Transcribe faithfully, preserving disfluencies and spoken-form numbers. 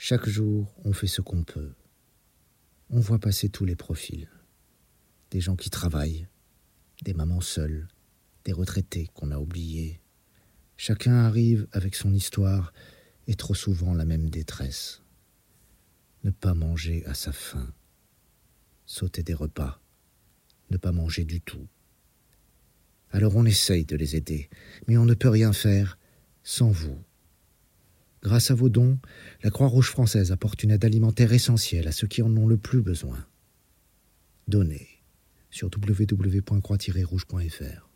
Chaque jour, on fait ce qu'on peut. On voit passer tous les profils. Des gens qui travaillent, des mamans seules, des retraités qu'on a oubliés. Chacun arrive avec son histoire et trop souvent la même détresse. Ne pas manger à sa faim. Sauter des repas. Ne pas manger du tout. Alors on essaye de les aider, mais on ne peut rien faire sans vous. Grâce à vos dons, la Croix-Rouge française apporte une aide alimentaire essentielle à ceux qui en ont le plus besoin. Donnez sur w w w point croix tiret rouge point f r.